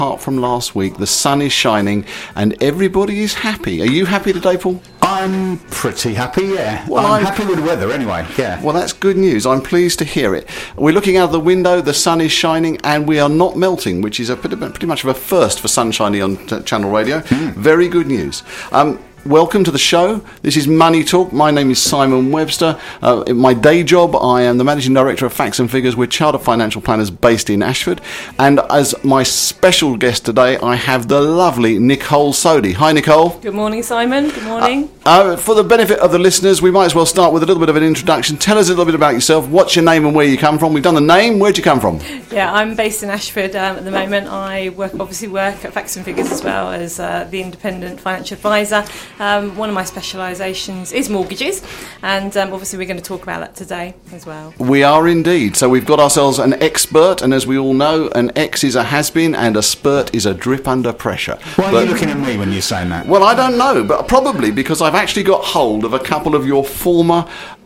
apart from last week, the sun is shining and everybody is happy. Are you happy today, Paul? I'm pretty happy, yeah. Well, I'm happy with the weather anyway, yeah. Well, that's good news. I'm pleased to hear it. We're looking out the window, the sun is shining, and we are not melting, which is pretty much of a first for sun shining on Channel Radio. Very good news. Welcome to the show. This is Money Talk. My name is Simon Webster. In my day job, I am the Managing Director of Facts and Figures. We're chartered financial planners based in Ashford. And as my special guest today, I have the lovely Nicole Sodhi. Hi, Nicole. Good morning, Simon. Good morning. For the benefit of the listeners, we might as well start with a little bit of an introduction. Tell us a little bit about yourself. What's your name and where you come from? We've done the name. Where'd you come from? Yeah, I'm based in Ashford at the moment. I work at Facts and Figures as well as the independent financial advisor. One of my specialisations is mortgages, and obviously we're going to talk about that today as well. We are indeed. So we've got ourselves an expert, and as we all know, an ex is a has-been and a spurt is a drip under pressure. Why are you looking at me when you're saying that? Well, I don't know, but probably because I've actually got hold of a couple of your former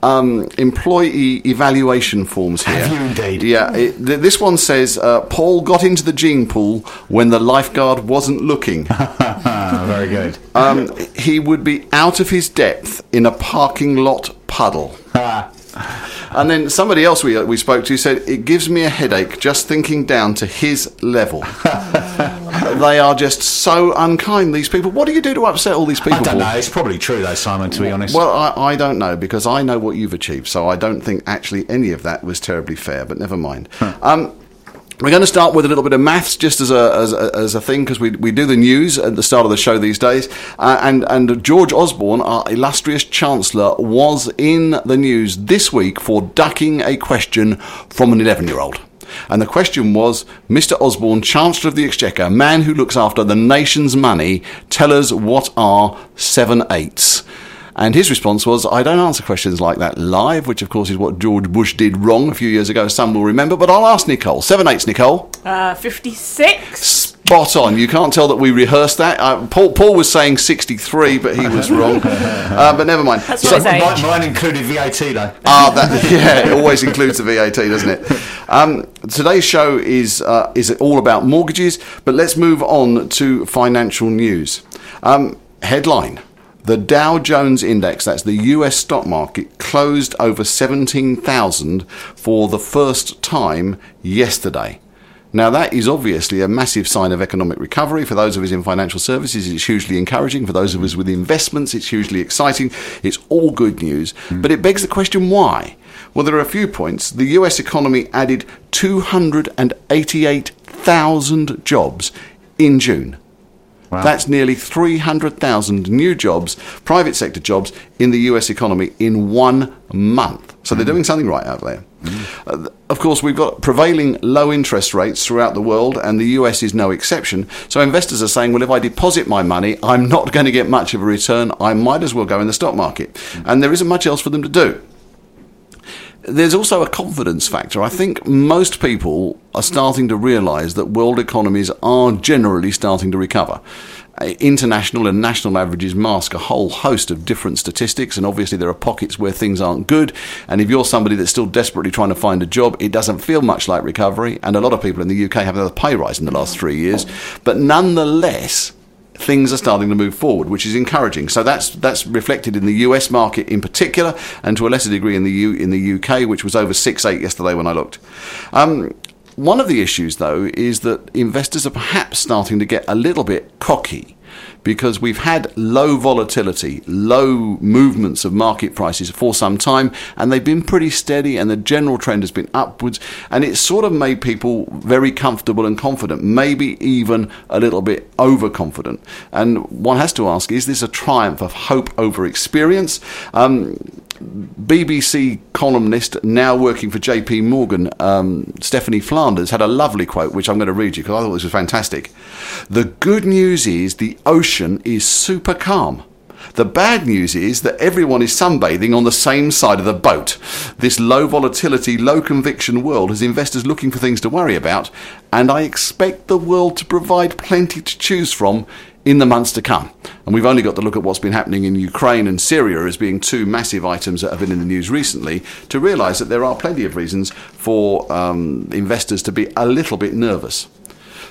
employee evaluation forms here. Have you indeed? Yeah. This one says, Paul got into the gene pool when the lifeguard wasn't looking. Very good. He would be out of his depth in a parking lot puddle. And then somebody else we spoke to said, it gives me a headache just thinking down to his level. They are just so unkind, these people. What do you do to upset all these people? I don't know. It's probably true, though, Simon, to be honest. Well, I don't know, because I know what you've achieved, so I don't think actually any of that was terribly fair, but never mind. We're going to start with a little bit of maths, just as a thing, because we do the news at the start of the show these days. And George Osborne, our illustrious Chancellor, was in the news this week for ducking a question from an 11-year-old. And the question was, Mr. Osborne, Chancellor of the Exchequer, man who looks after the nation's money, tell us what are 7/8. And his response was, I don't answer questions like that live, which of course is what George Bush did wrong a few years ago, some will remember, but I'll ask Nicole. 7/8, Nicole? 56. Spot on. You can't tell that we rehearsed that. Paul was saying 63, but he was wrong. But never mind. That's what I say. Mine included VAT, though. Yeah, it always includes the VAT, doesn't it? Today's show is all about mortgages, but let's move on to financial news. Headline. The Dow Jones Index, that's the US stock market, closed over 17,000 for the first time yesterday. Now, that is obviously a massive sign of economic recovery. For those of us in financial services, it's hugely encouraging. For those of us with investments, it's hugely exciting. It's all good news. But it begs the question, why? Well, there are a few points. The US economy added 288,000 jobs in June. Wow. That's nearly 300,000 new jobs, private sector jobs, in the US economy in 1 month. So they're doing something right out there. Of course, we've got prevailing low interest rates throughout the world, and the US is no exception. So investors are saying, well, if I deposit my money, I'm not going to get much of a return. I might as well go in the stock market. And there isn't much else for them to do. There's also a confidence factor. I think most people are starting to realise that world economies are generally starting to recover. International and national averages mask a whole host of different statistics, and obviously there are pockets where things aren't good. And if you're somebody that's still desperately trying to find a job, it doesn't feel much like recovery. And a lot of people in the UK have had a pay rise in the last 3 years. But nonetheless, things are starting to move forward, which is encouraging. So that's reflected in the US market in particular, and to a lesser degree in the UK, which was over 6.8 yesterday when I looked. One of the issues, though, is that investors are perhaps starting to get a little bit cocky, because we've had low volatility, low movements of market prices for some time, and they've been pretty steady, and the general trend has been upwards, and it's sort of made people very comfortable and confident, maybe even a little bit overconfident. And one has to ask, is this a triumph of hope over experience? BBC columnist, now working for JP Morgan, Stephanie Flanders, had a lovely quote, which I'm going to read you because I thought this was fantastic. The good news is the ocean is super calm. The bad news is that everyone is sunbathing on the same side of the boat. This low volatility, low conviction world has investors looking for things to worry about, and I expect the world to provide plenty to choose from in the months to come. And we've only got to look at what's been happening in Ukraine and Syria as being two massive items that have been in the news recently to realise that there are plenty of reasons for investors to be a little bit nervous.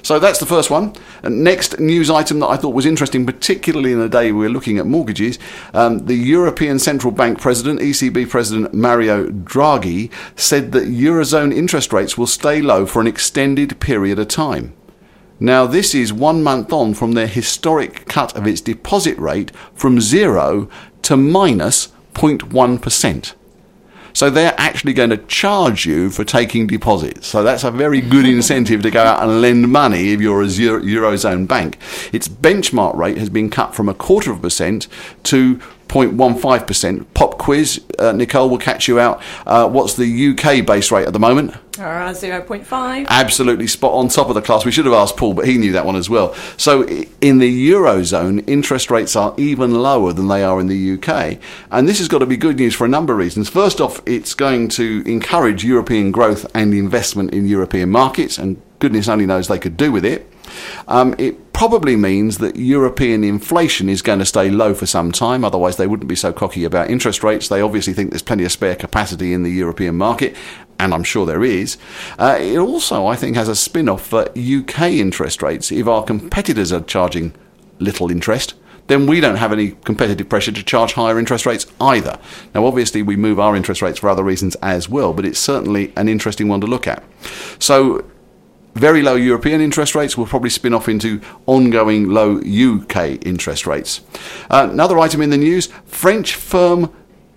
So that's the first one. Next news item that I thought was interesting, particularly in the day we're looking at mortgages, the European Central Bank President, ECB President Mario Draghi, said that Eurozone interest rates will stay low for an extended period of time. Now, this is 1 month on from their historic cut of its deposit rate from 0 to minus 0.1%. So they're actually going to charge you for taking deposits. So that's a very good incentive to go out and lend money if you're a Eurozone bank. Its benchmark rate has been cut from 0.25% to 0.15%. Pop quiz, Nicole will catch you out. What's the UK base rate at the moment? 0.5. Absolutely spot on, top of the class. We should have asked Paul, but he knew that one as well. So in the Eurozone, interest rates are even lower than they are in the UK. And this has got to be good news for a number of reasons. First off, it's going to encourage European growth and investment in European markets, and goodness only knows they could do with it. It probably means that European inflation is going to stay low for some time, otherwise they wouldn't be so cocky about interest rates. They obviously think there's plenty of spare capacity in the European market, and I'm sure there is. It also, I think, has a spin-off for UK interest rates. If our competitors are charging little interest, then we don't have any competitive pressure to charge higher interest rates either. Now, obviously, we move our interest rates for other reasons as well, but it's certainly an interesting one to look at. So very low European interest rates will probably spin off into ongoing low UK interest rates. Another item in the news, French firm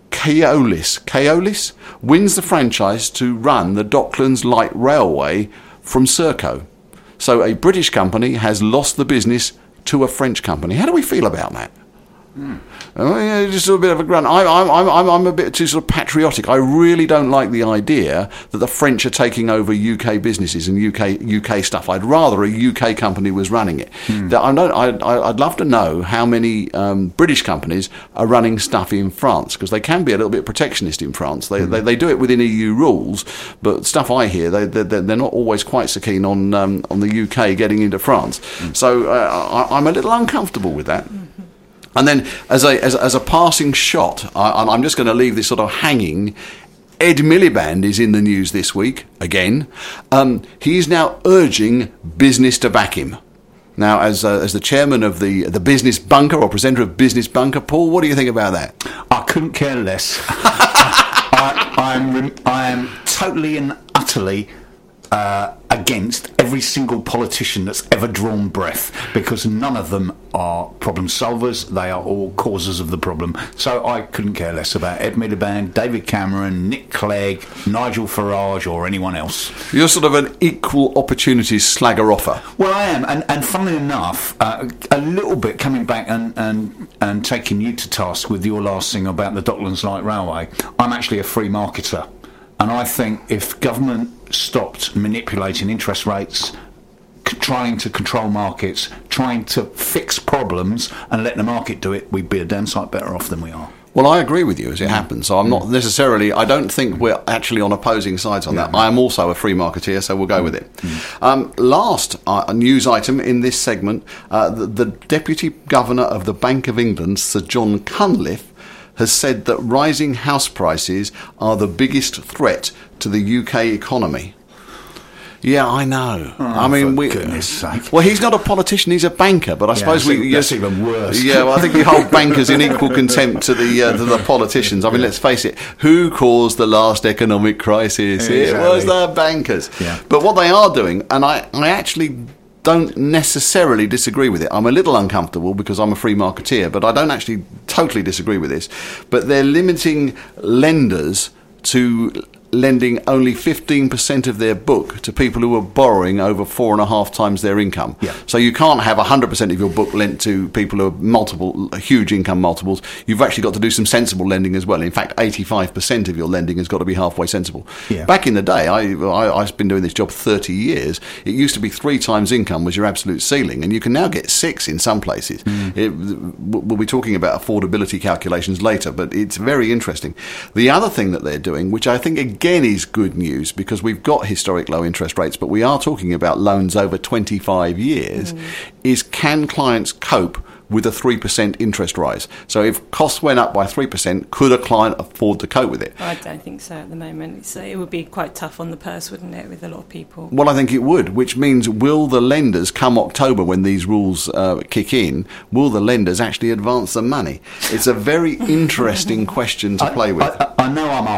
Keolis wins the franchise to run the Docklands Light Railway from Serco. So a British company has lost the business to a French company. How do we feel about that? Just a bit of a grunt. I'm a bit too sort of patriotic. I really don't like the idea that the French are taking over UK businesses and UK stuff. I'd rather a UK company was running it. I'd love to know how many British companies are running stuff in France, because they can be a little bit protectionist in France. They do it within EU rules, but stuff I hear, they're not always quite so keen on the UK getting into France. So I'm a little uncomfortable with that. And then, as a passing shot, I'm just going to leave this sort of hanging. Ed Miliband is in the news this week again. He's now urging business to back him. Now, as the chairman of the Business Bunker, or presenter of Business Bunker, Paul, what do you think about that? I couldn't care less. I am totally and utterly against every single politician that's ever drawn breath, because none of them are problem solvers. They are all causes of the problem. So I couldn't care less about Ed Miliband, David Cameron, Nick Clegg, Nigel Farage, or anyone else. You're sort of an equal opportunities slagger offer. Well, I am, and funnily enough, a little bit coming back and taking you to task with your last thing about the Docklands Light Railway. I'm actually a free marketer. And I think if government stopped manipulating interest rates, trying to control markets, trying to fix problems and let the market do it, we'd be a damn sight better off than we are. Well, I agree with you as it happens. So I'm not necessarily, I don't think we're actually on opposing sides on that. I am also a free marketeer, so we'll go with it. Last news item in this segment, the Deputy Governor of the Bank of England, Sir John Cunliffe, has said that rising house prices are the biggest threat to the UK economy. Yeah, I know. I mean, for goodness sake. Well, he's not a politician; he's a banker. But I suppose that's even worse. Yeah, well, I think we hold bankers in equal contempt to the politicians. I mean, let's face it: who caused the last economic crisis? Exactly. It was the bankers. Yeah. But what they are doing, and I actually don't necessarily disagree with it. I'm a little uncomfortable because I'm a free marketeer, but I don't actually totally disagree with this. But they're limiting lenders to lending only 15% of their book to people who are borrowing over 4.5 times their income. Yeah. So you can't have 100% of your book lent to people who are huge income multiples. You've actually got to do some sensible lending as well. In fact, 85% of your lending has got to be halfway sensible. Yeah. Back in the day, I've been doing this job 30 years. It used to be 3 times income was your absolute ceiling, and you can now get 6 in some places. We'll be talking about affordability calculations later, but it's very interesting. The other thing that they're doing, which I think again is good news, because we've got historic low interest rates, but we are talking about loans over 25 years, is can clients cope with a 3% interest rise. So if costs went up by 3%, could a client afford to cope with it? I don't think so at the moment. It would be quite tough on the purse, wouldn't it, with a lot of people? Well, I think it would, which means will the lenders, come October when these rules kick in, will the lenders actually advance the money? It's a very interesting question to play with. I know I'm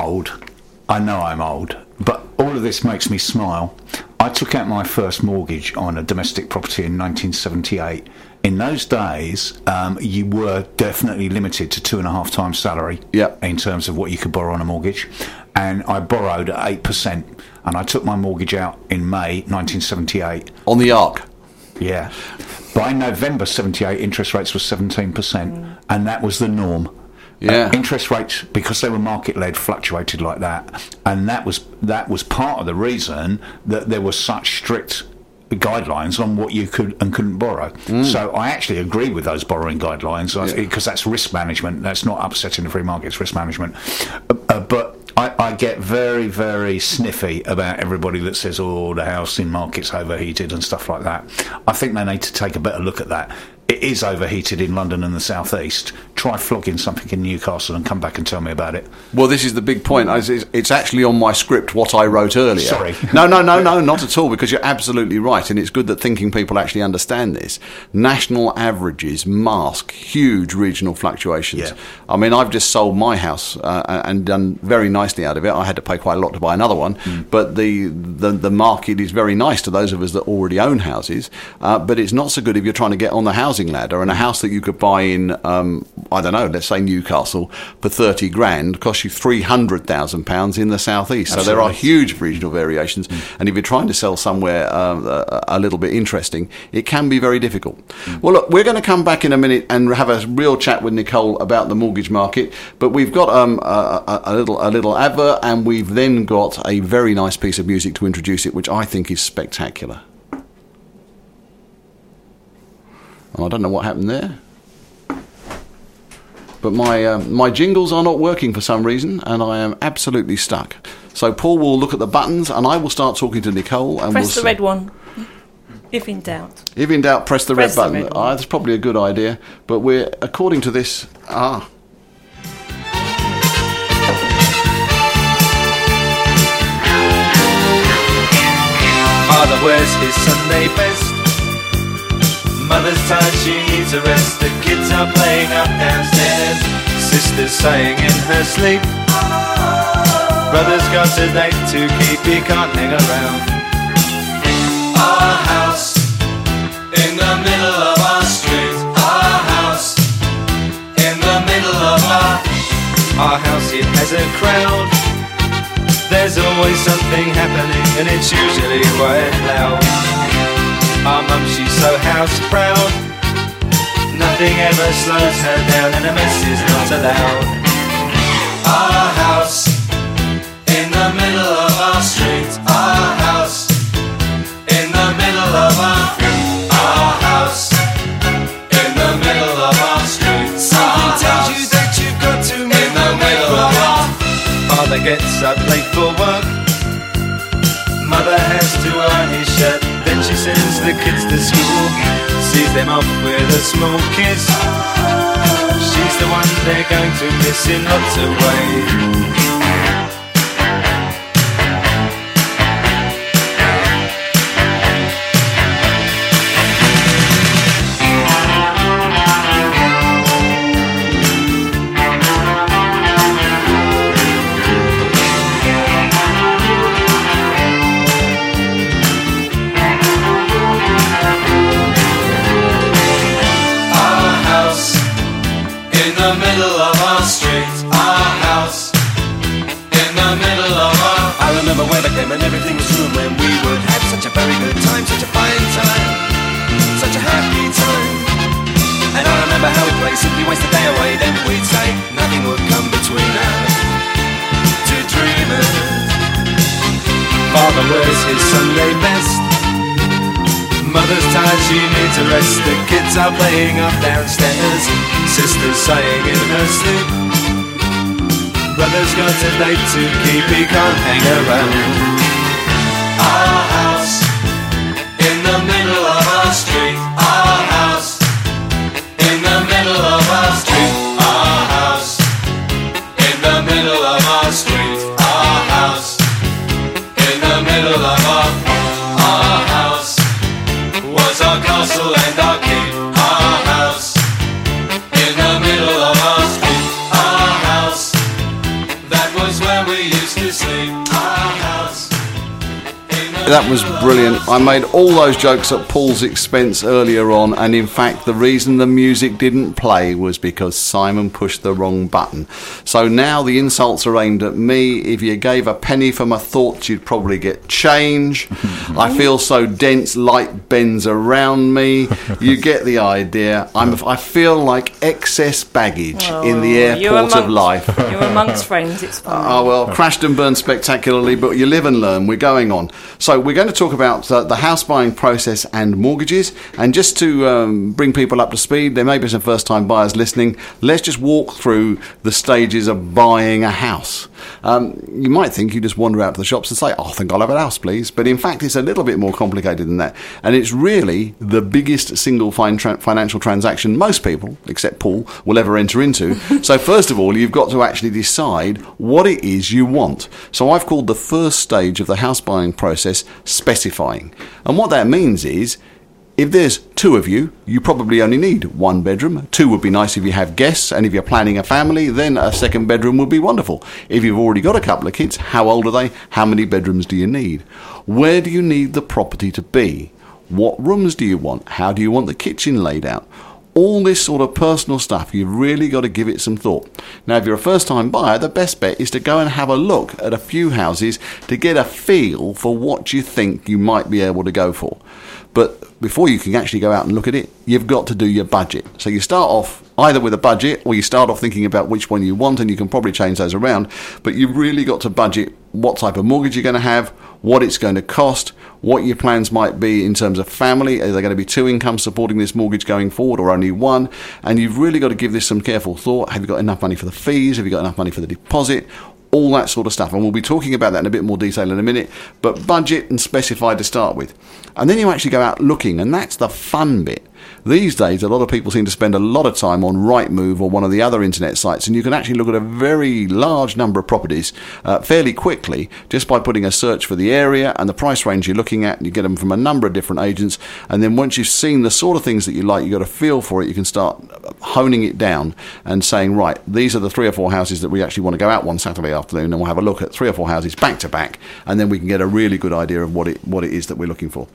old, but all of this makes me smile. I took out my first mortgage on a domestic property in 1978. In those days, you were definitely limited to 2.5 times salary in terms of what you could borrow on a mortgage. And I borrowed at 8%, and I took my mortgage out in May 1978. On the Arc? Yeah. By November 78, interest rates were 17%, and that was the norm. Yeah. Interest rates, because they were market-led, fluctuated like that, and that was part of the reason that there were such strict guidelines on what you could and couldn't borrow. So I actually agree with those borrowing guidelines because that's risk management. That's not upsetting the free market, it's risk management. But I get very, very sniffy about everybody that says, oh, the housing market's overheated and stuff like that. I think they need to take a better look at that. It is overheated in London and the South East. Try flogging something in Newcastle and come back and tell me about it. Well, this is the big point. It's actually on my script what I wrote earlier. Sorry. No, not at all, because you're absolutely right, and it's good that thinking people actually understand this. National averages mask huge regional fluctuations. Yeah. I mean, I've just sold my house and done very nicely out of it. I had to pay quite a lot to buy another one, but the market is very nice to those of us that already own houses, but it's not so good if you're trying to get on the housing ladder, and a house that you could buy in I don't know, let's say Newcastle for 30 grand costs you £300,000 in the South East. So there are huge regional variations, and if you're trying to sell somewhere a little bit interesting, it can be very difficult. Well, look, we're going to come back in a minute and have a real chat with Nicole about the mortgage market, but we've got a little advert, and we've then got a very nice piece of music to introduce it, which I think is spectacular. I don't know what happened there, but my jingles are not working for some reason, and I am absolutely stuck. So Paul will look at the buttons, and I will start talking to Nicole. And press the red one, if in doubt. If in doubt, press the red button. That's probably a good idea. But we're, according to this, Father wears his Sunday best. Mother's tired, she needs a rest. The kids are playing up downstairs. Sister's sighing in her sleep. Brother's got a date to keep, he can't hang around. Our house in the middle of our street. Our house in the middle of our house, it has a crowd. There's always something happening, and it's usually quite loud. Our mum, she's so house proud. Nothing ever slows her down, and a mess is not allowed. Our house in the middle of our street. Our house in the middle of our house in the middle of our street. Something tells you that you've got to move in the middle of our. Father gets up late for work. Mother has to iron his shirt. Then she sends the kids to school, sees them off with a small kiss. She's the one they're going to miss in lots of ways. And everything was room when we would have such a very good time, such a fine time, such a happy time. And I remember how we played, simply waste the day away. Then we'd say nothing would come between us, two dreamers. Father wears his Sunday best. Mother's tired, she needs a rest. The kids are playing up downstairs. Sister's sighing in her sleep. Brother's got a date to keep, he can't hang around. Our house in the middle of our street. Our house in the That was brilliant. I made all those jokes at Paul's expense earlier on, and in fact the reason the music didn't play was because Simon pushed the wrong button. So now the insults are aimed at me. If you gave a penny for my thoughts, you'd probably get change. I feel so dense, light bends around me. You get the idea. I feel like excess baggage in the airport of life. You're amongst friends, it's fine. Oh, well, crashed and burned spectacularly, but you live and learn. We're going on. So we're going to talk about the house buying process and mortgages. And just to bring people up to speed, there may be some first-time buyers listening. Let's just walk through the stages of buying a house. You might think you just wander out to the shops and say, I think I'll have a house, please. But in fact, it's a little bit more complicated than that. And it's really the biggest single financial transaction most people, except Paul, will ever enter into. So first of all, you've got to actually decide what it is you want. So I've called the first stage of the house buying process specifying. And what that means is, if there's two of you, you probably only need one bedroom. Two would be nice if you have guests, and if you're planning a family, then a second bedroom would be wonderful. If you've already got a couple of kids, how old are they? How many bedrooms do you need? Where do you need the property to be? What rooms do you want? How do you want the kitchen laid out? All this sort of personal stuff, you've really got to give it some thought. Now, if you're a first-time buyer, the best bet is to go and have a look at a few houses to get a feel for what you think you might be able to go for. But before you can actually go out and look at it, you've got to do your budget. So you start off either with a budget, or you start off thinking about which one you want, and you can probably change those around. But you've really got to budget what type of mortgage you're going to have, what it's going to cost, what your plans might be in terms of family. Are there going to be two incomes supporting this mortgage going forward, or only one? And you've really got to give this some careful thought. Have you got enough money for the fees? Have you got enough money for the deposit? All that sort of stuff. And we'll be talking about that in a bit more detail in a minute. But budget and specify to start with. And then you actually go out looking, and that's the fun bit. These days, a lot of people seem to spend a lot of time on Rightmove or one of the other internet sites, and you can actually look at a very large number of properties fairly quickly just by putting a search for the area and the price range you're looking at. You get them from a number of different agents, and then once you've seen the sort of things that you like, you've got a feel for it, you can start honing it down and saying, right, these are the 3 or 4 houses that we actually want to go out one Saturday afternoon, and we'll have a look at 3 or 4 houses back to back, and then we can get a really good idea of what it is that we're looking for.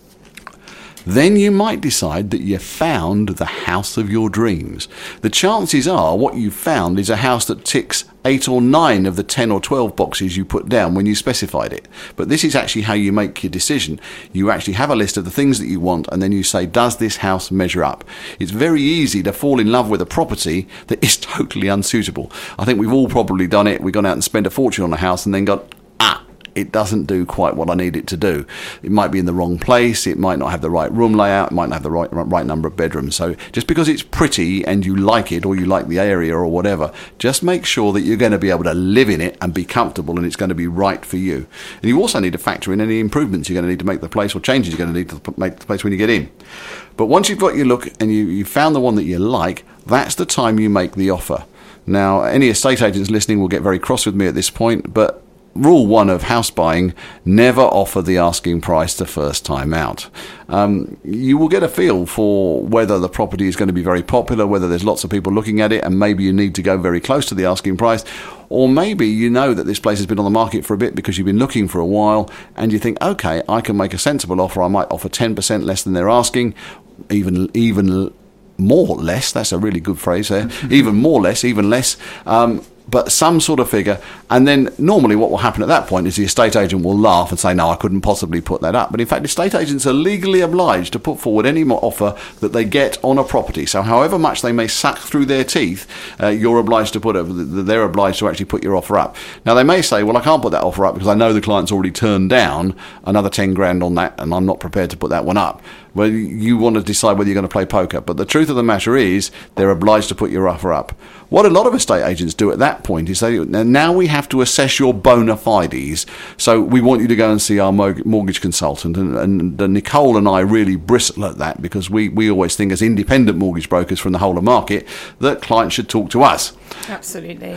Then you might decide that you found the house of your dreams. The chances are what you've found is a house that ticks 8 or 9 of the 10 or 12 boxes you put down when you specified it. But this is actually how you make your decision. You actually have a list of the things that you want, and then you say, does this house measure up? It's very easy to fall in love with a property that is totally unsuitable. I think we've all probably done it. We've gone out and spent a fortune on a house and then got, it doesn't do quite what I need it to do. It might be in the wrong place, it might not have the right room layout, it might not have the right number of bedrooms. So just because it's pretty and you like it, or you like the area or whatever, just make sure that you're going to be able to live in it and be comfortable, and it's going to be right for you. And you also need to factor in any improvements you're going to need to make the place, or changes you're going to need to make the place when you get in. But once you've got your look and you've found the one that you like, that's the time you make the offer. Now, any estate agents listening will get very cross with me at this point, but Rule 1 of house buying, never offer the asking price the first time out. You will get a feel for whether the property is going to be very popular, whether there's lots of people looking at it, and maybe you need to go very close to the asking price. Or maybe you know that this place has been on the market for a bit because you've been looking for a while, and you think, okay, I can make a sensible offer. I might offer 10% less than they're asking, even more or less. That's a really good phrase there. Even more or less, even less. But some sort of figure, and then normally what will happen at that point is the estate agent will laugh and say, no, I couldn't possibly put that up. But in fact, estate agents are legally obliged to put forward any more offer that they get on a property. So however much they may suck through their teeth, you're obliged to they're obliged to actually put your offer up. Now, they may say, well, I can't put that offer up because I know the client's already turned down another 10 grand on that, and I'm not prepared to put that one up. Well, you want to decide whether you're going to play poker. But the truth of the matter is, they're obliged to put your offer up. What a lot of estate agents do at that point is say, now we have to assess your bona fides. So we want you to go and see our mortgage consultant. And Nicole and I really bristle at that, because we always think, as independent mortgage brokers from the whole of market, that clients should talk to us. Absolutely.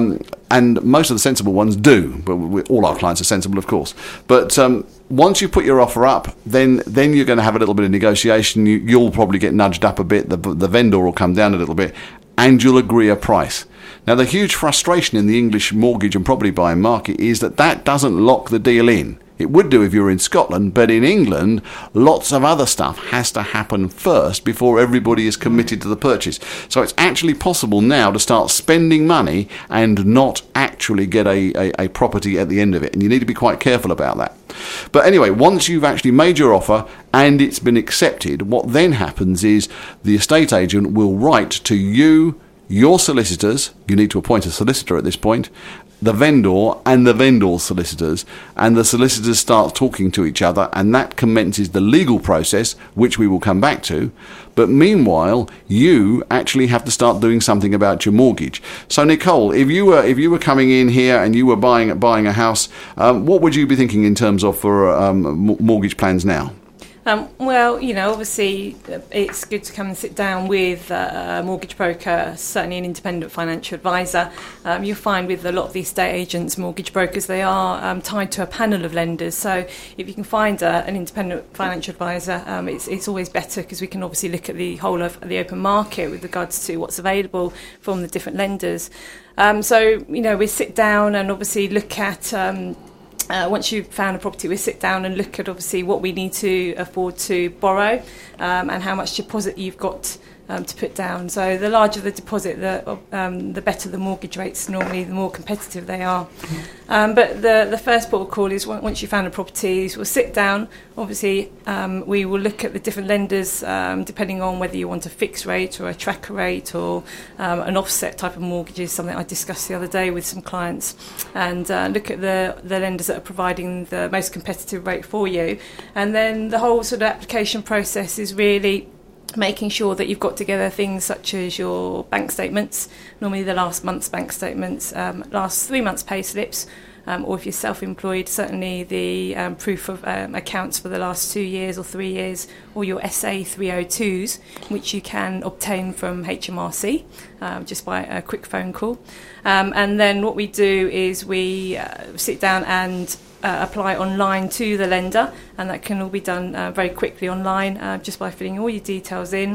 And most of the sensible ones do, but all our clients are sensible, of course. But once you put your offer up, then you're going to have a little bit of negotiation. You'll probably get nudged up a bit. The vendor will come down a little bit, and you'll agree a price. Now, the huge frustration in the English mortgage and property buying market is that doesn't lock the deal in. It would do if you were in Scotland, but in England, lots of other stuff has to happen first before everybody is committed to the purchase. So it's actually possible now to start spending money and not actually get a property at the end of it. And you need to be quite careful about that. But anyway, once you've actually made your offer and it's been accepted, what then happens is the estate agent will write to you, your solicitors, you need to appoint a solicitor at this point, the vendor and the vendor's solicitors, and the solicitors start talking to each other, and that commences the legal process, which we will come back to. But meanwhile, you actually have to start doing something about your mortgage. So Nicole, if you were coming in here and you were buying a house, what would you be thinking in terms of for mortgage plans now? Well, obviously it's good to come and sit down with a mortgage broker, certainly an independent financial advisor. You'll find with a lot of the estate agents, mortgage brokers, they are tied to a panel of lenders. So if you can find an independent financial advisor, it's always better, because we can obviously look at the whole of the open market with regards to what's available from the different lenders. So we sit down and obviously look at... once you've found a property, we sit down and look at obviously what we need to afford to borrow and how much deposit you've got to put down. So the larger the deposit, the better the mortgage rates. Normally, the more competitive they are. But the first port of call is once you've found a property, we'll sit down. Obviously, we will look at the different lenders depending on whether you want a fixed rate or a tracker rate or an offset type of mortgages, something I discussed the other day with some clients, and look at the lenders that are providing the most competitive rate for you. And then the whole sort of application process is really making sure that you've got together things such as your bank statements, normally the last month's bank statements, last 3 months' pay slips, or if you're self-employed, certainly the proof of accounts for the last 2 years or 3 years, or your SA 302s, which you can obtain from HMRC just by a quick phone call. And then what we do is we sit down and apply online to the lender, and that can all be done very quickly online just by filling all your details in.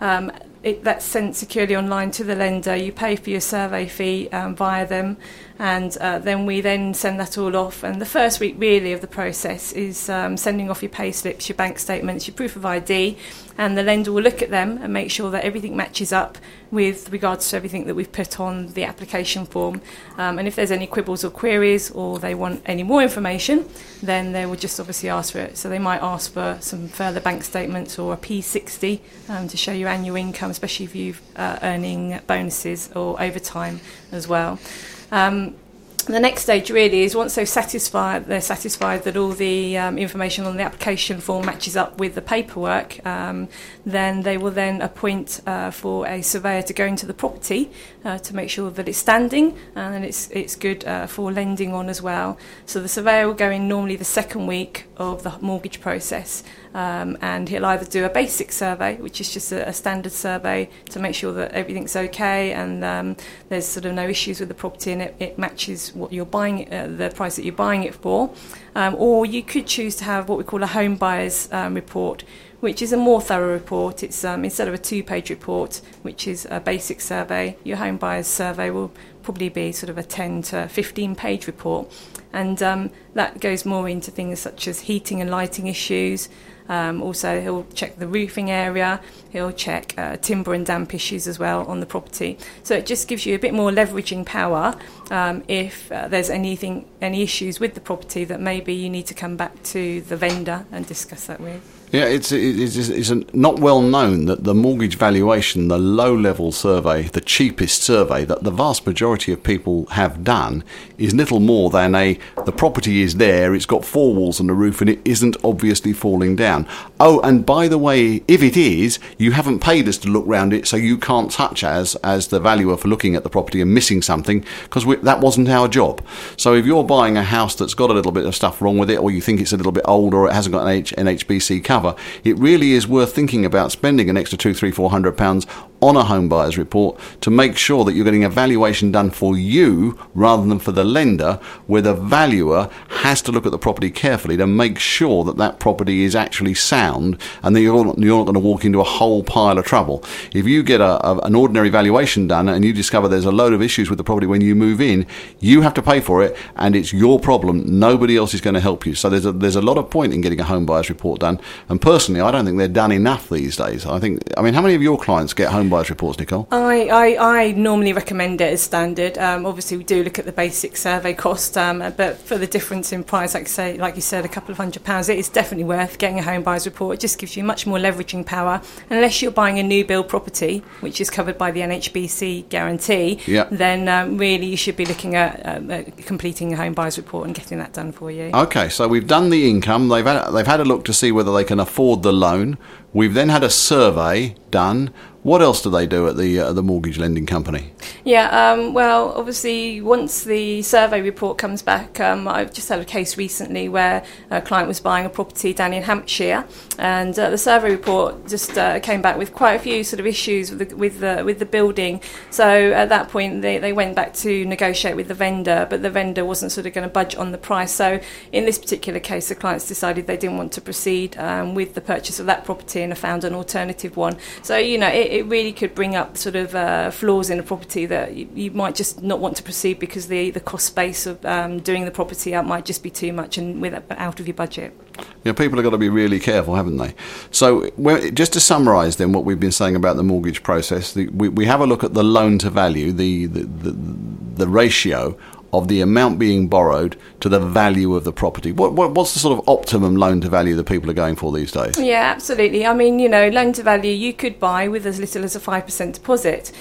That's sent securely online to the lender. You pay for your survey fee via them, and then we then send that all off. And the first week really of the process is sending off your pay slips, your bank statements, your proof of ID, and the lender will look at them and make sure that everything matches up with regards to everything that we've put on the application form. And if there's any quibbles or queries, or they want any more information, then they will just obviously ask for it. So they might ask for some further bank statements or a P60 to show your annual income, especially if you're earning bonuses or overtime as well. The next stage really is once they're satisfied that all the information on the application form matches up with the paperwork, then they will then appoint for a surveyor to go into the property to make sure that it's standing and it's good for lending on as well. So the surveyor will go in normally the second week of the mortgage process, and he'll either do a basic survey, which is just a standard survey to make sure that everything's okay and there's sort of no issues with the property and it matches what you're buying, the price that you're buying it for. Or you could choose to have what we call a home buyer's report, which is a more thorough report. It's instead of a 2-page report, which is a basic survey, your home buyer's survey will probably be sort of a 10 to 15-page report. And that goes more into things such as heating and lighting issues. Also, he'll check the roofing area, he'll check timber and damp issues as well on the property. So it just gives you a bit more leveraging power if there's any issues with the property that maybe you need to come back to the vendor and discuss that with. Yeah, it's not well known that the mortgage valuation, the low-level survey, the cheapest survey that the vast majority of people have done is little more than the property is there, it's got 4 walls and a roof, and it isn't obviously falling down. Oh, and by the way, if it is, you haven't paid us to look round it, so you can't touch as the valuer for looking at the property and missing something, because that wasn't our job. So if you're buying a house that's got a little bit of stuff wrong with it, or you think it's a little bit old, or it hasn't got an NHBC cover, it really is worth thinking about spending an extra £200, £300, £400 on a home buyer's report to make sure that you're getting a valuation done for you rather than for the lender, where the valuer has to look at the property carefully to make sure that that property is actually sound and that you're not going to walk into a whole pile of trouble. If you get an ordinary valuation done and you discover there's a load of issues with the property when you move in, you have to pay for it, and it's your problem. Nobody else is going to help you. So there's a lot of point in getting a home buyer's report done. And personally, I don't think they're done enough these days. I mean, how many of your clients get home buyer's reports, Nicole? I normally recommend it as standard. Obviously, we do look at the basic survey cost, but for the difference in price, like you said, a couple of £100, it is definitely worth getting a home buyer's report. It just gives you much more leveraging power. Unless you're buying a new build property, which is covered by the NHBC guarantee, then really you should be looking at completing a home buyer's report and getting that done for you. Okay, so we've done the income. They've had a look to see whether they can afford the loan. We've then had a survey done. What else do they do at the mortgage lending company? Well, obviously, once the survey report comes back, I've just had a case recently where a client was buying a property down in Hampshire, and the survey report just came back with quite a few sort of issues with the building. So at that point, they went back to negotiate with the vendor, but the vendor wasn't sort of going to budge on the price. So in this particular case, the clients decided they didn't want to proceed with the purchase of that property and have found an alternative one. So, it really could bring up sort of flaws in a property that you might just not want to proceed because the cost base of doing the property up might just be too much and out of your budget. Yeah, people have got to be really careful, haven't they? So just to summarise then what we've been saying about the mortgage process, we have a look at the loan to value, the ratio of the amount being borrowed to the value of the property. What's the sort of optimum loan to value that people are going for these days? Yeah, absolutely. I mean, loan to value you could buy with as little as a 5% deposit.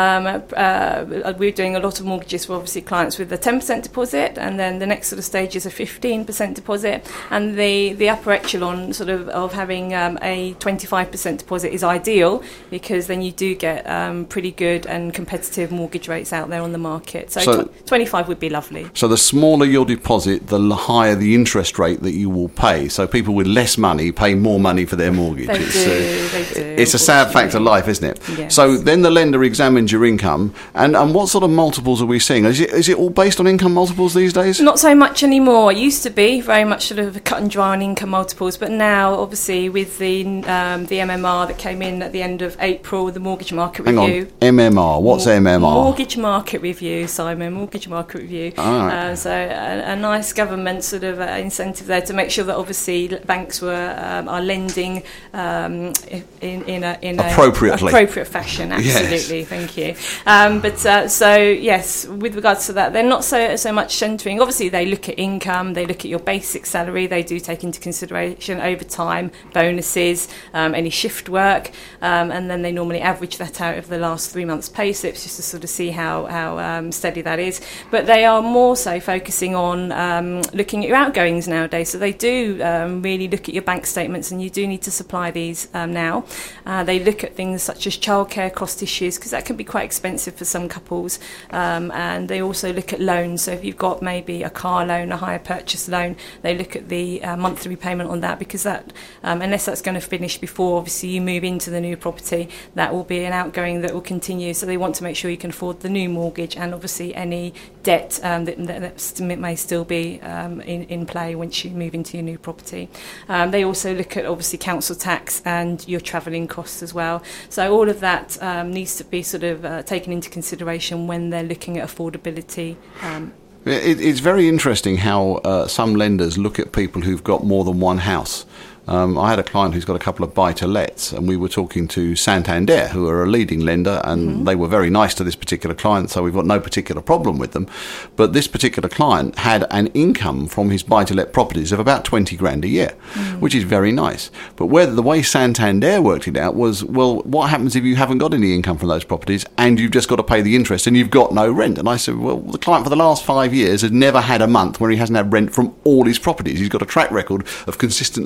We're doing a lot of mortgages for obviously clients with a 10% deposit, and then the next sort of stage is a 15% deposit, and the upper echelon sort of having a 25% deposit is ideal, because then you do get pretty good and competitive mortgage rates out there on the market. So 25 would be lovely. So the smaller your deposit, the higher the interest rate that you will pay. So people with less money pay more money for their mortgage. They do. It's a sad fact of life, isn't it? Yes. So then the lender examines your income, and what sort of multiples are we seeing? Is it all based on income multiples these days? Not so much anymore. It used to be very much sort of a cut and dry on income multiples, but now obviously with the MMR that came in at the end of April, the mortgage market review. Hang on, MMR. What's MMR? Mortgage market review, Simon. Mortgage market review. Right. So a nice government sort of incentive there to make sure that obviously banks are lending in a appropriate fashion. Absolutely, yes. Thank you. So yes, with regards to that, they're not so much centering. Obviously, they look at income, they look at your basic salary, they do take into consideration overtime, bonuses, any shift work, and then they normally average that out of the last 3 months' pay slips just to sort of see how steady that is. But they are more so focusing on looking at your outgoings nowadays. So they do really look at your bank statements, and you do need to supply these now. They look at things such as childcare cost issues, because that can be quite expensive for some couples. And they also look at loans. So if you've got maybe a car loan, a hire purchase loan, they look at the monthly repayment on that, because that, unless that's going to finish before obviously you move into the new property, that will be an outgoing that will continue. So they want to make sure you can afford the new mortgage and obviously any debt that may still be in play once you move into your new property. They also look at obviously council tax and your travelling costs as well. So all of that needs to be sort of taken into consideration when they're looking at affordability. It's very interesting how some lenders look at people who've got more than one house. I had a client who's got a couple of buy-to-lets, and we were talking to Santander, who are a leading lender, and they were very nice to this particular client, so we've got no particular problem with them. But this particular client had an income from his buy-to-let properties of about 20 grand a year, which is very nice. But the way Santander worked it out was, well, what happens if you haven't got any income from those properties and you've just got to pay the interest and you've got no rent? And I said, well, the client for the last 5 years has never had a month where he hasn't had rent from all his properties. He's got a track record of consistently getting the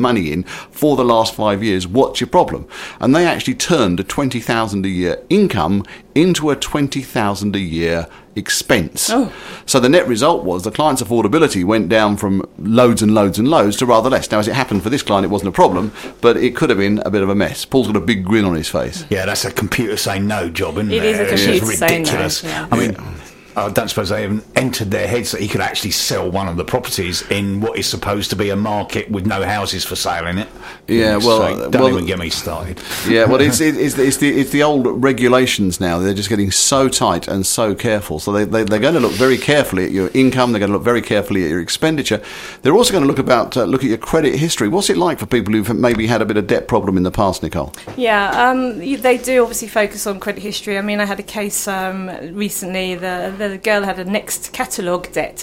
money in for the last 5 years. What's your problem? And they actually turned a $20,000 a year income into a $20,000 a year expense. Oh. So the net result was the client's affordability went down from loads and loads and loads to rather less. Now, as it happened for this client, it wasn't a problem, but it could have been a bit of a mess. Paul's got a big grin on his face. Yeah, that's a computer say no job, isn't it? It is a computer It's say no, ridiculous. yeah. I mean, I don't suppose they haven't entered their heads that he could actually sell one of the properties in what is supposed to be a market with no houses for sale in it. Yeah, well, don't even get me started. Yeah, well, it's the old regulations now. They're just getting so tight and so careful. So they're going to look very carefully at your income. They're going to look very carefully at your expenditure. They're also going to look at your credit history. What's it like for people who've maybe had a bit of debt problem in the past, Nicole? Yeah, they do obviously focus on credit history. I mean, I had a case recently. The girl had a next catalogue debt,